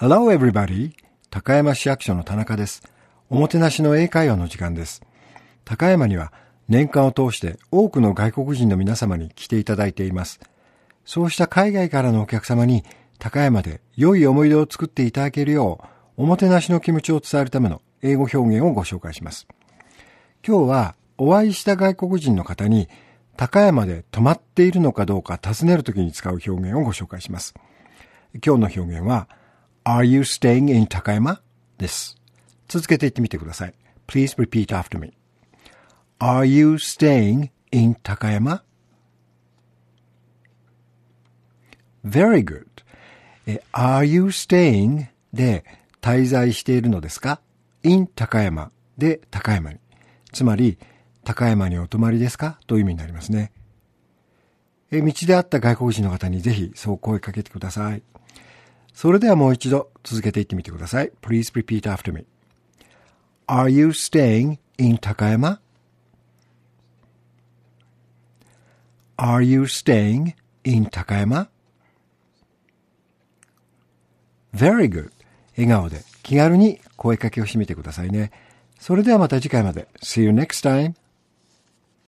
Hello everybody! 高山市役所の田中です。おもてなしの英会話の時間です。高山には年間を通して多くの外国人の皆様に来ていただいています。そうした海外からのお客様に高山で良い思い出を作っていただけるようおもてなしの気持ちを伝えるための英語表現をご紹介します。今日はお会いした外国人の方に高山で泊まっているのかどうか尋ねるときに使う表現をご紹介します。今日の表現はAre you staying in 高山? です。続けて言ってみてください。Please repeat after me. Are you staying in 高山? Very good. Are you staying で滞在しているのですか ?in 高山で高山に。つまり、高山にお泊まりですかという意味になりますね。道で会った外国人の方にぜひそう声かけてください。それではもう一度続けていってみてください。Please repeat after me. Are you staying in 高山? Are you staying in 高山? Very good. 笑顔で気軽に声かけをしてみてくださいね。それではまた次回まで。See you next time.